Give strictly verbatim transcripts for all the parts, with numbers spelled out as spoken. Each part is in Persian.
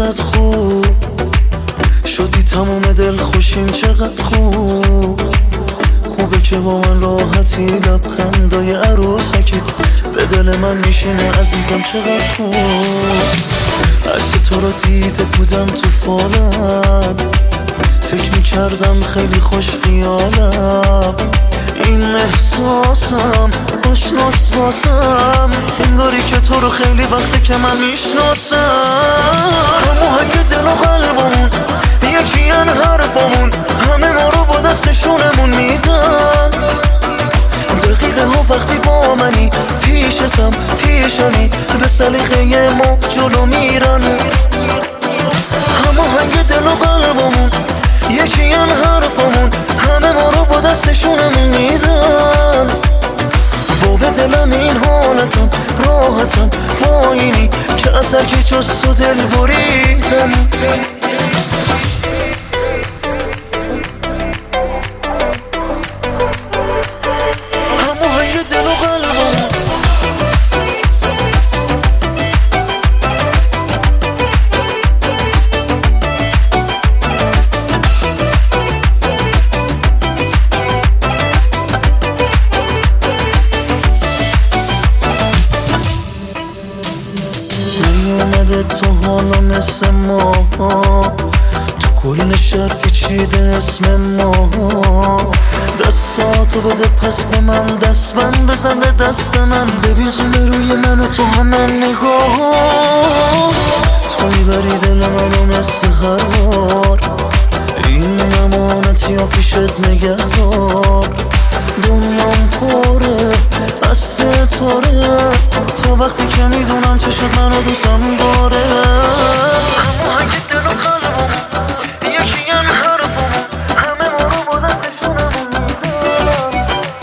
چقدر خوب شدی، تموم دل خوشیم چقدر خوب. خوبه که با من راحتی، لبخندای عروسکیت به دل من میشینه عزیزم چقدر خوب. عکس تو رو دیده بودم تو فالم، فکر میکردم خیلی خوش خیالم. این احساسم آشناس واسم، انگاری که تو رو خیلی وقته که من میشناسم. هماهنگ دل و قلبمون یکی ان حرفمون، همه ما رو با دستشونمون میدن. دقیقه ها وقتی با منی، پیشتم پیشمی، به سلیقه ما جلو میرن. هماهنگ دل و قلبمون یکی ان حرفمون، همه ما رو با دستشونمون میدن. با به دلم این حالتم راحتم، با اینی که از هرکی جز تو دل بریدم. هماهنگ دل و قلبمون نیومده تو حالا مثل ما، تو کل شهر پیچیده اسم ما. دستاتو بده پس به من، دست من بزن به دست من، ببیزونه روی من و تو همه نگاه. توی بری دل منو مثل هر بار، این امانتی ها پیشت نگهدار. دنیام پره از ستاره، تا وقتی که میدونم چه شد منو دوستم داره. هماهنگ دل و قلبمون یکی ان حرفمون، همه ما رو با دستشونمون میدن.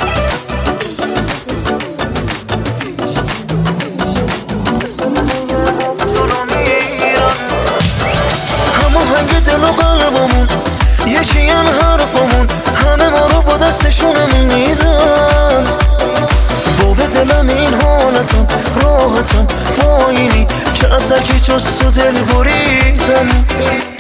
هماهنگ دل و قلبمون یکی ان حرفمون، همه ما رو با دستشونمون میدن. با به دلم این حالتم راحتم، با اینی که از هرکی جز تو دل بریدم.